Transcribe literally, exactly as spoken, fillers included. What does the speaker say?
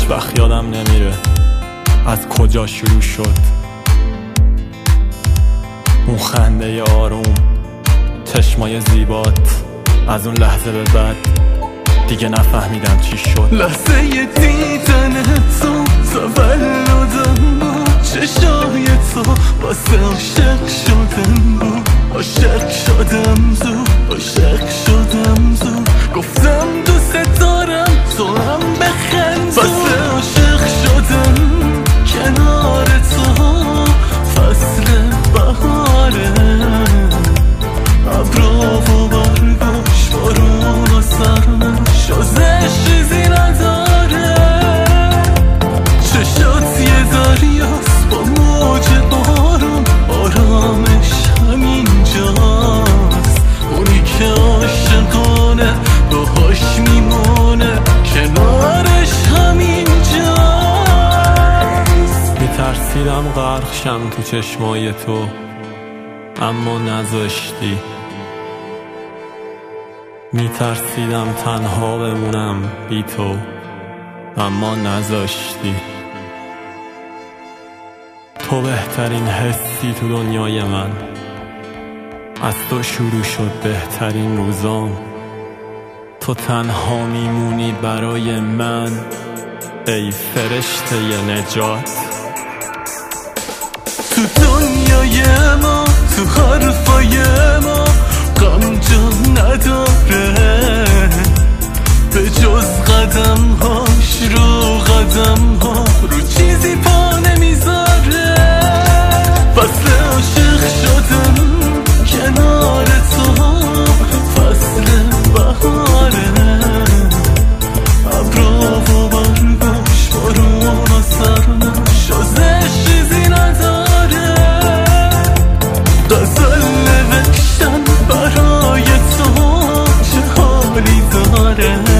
هیچ وقت یادم نمیره از کجا شروع شد اون خنده آروم، چشمای زیبات. از اون لحظه به بعد دیگه نفهمیدم چی شد. لحظه دیدن تو تولدم بود، چشای تو واسه عاشق شدن بود. عاشق شدم زود، عاشق شدم زود. گفتم دوست دارم تو هم بخند زود. واسه عاشق شدم کنار تو، فصل بهاره. ابرا و برگاش بارون و سرمش آزش چیزی نداره. چشات یه دریاست با موج بارون، آرامش همینجاست. اونی که عاشقانه باهاش میمونه، کنارش همینجاست. میترسیدم غرق شم تو چشمای تو، اما نذاشتی. میترسیدم تنها بمونم بی تو، اما نذاشتی. تو بهترین حسی تو دنیای من، از تو شروع شد بهترین روزام. تو تنها میمونی برای من، ای فرشته نجات. تو دنیای ما، تو حرفای ما غم جا نداره، به جز قدم هاش رو قدم ها رو چیزی پا نمیذاره. فصل عاشق شدم کنار تو، فصل بهاره. ابرا و برگاش بارون و سرمش آزش چیزی نداره. غزل نوشتن برای تو چه حالی داره.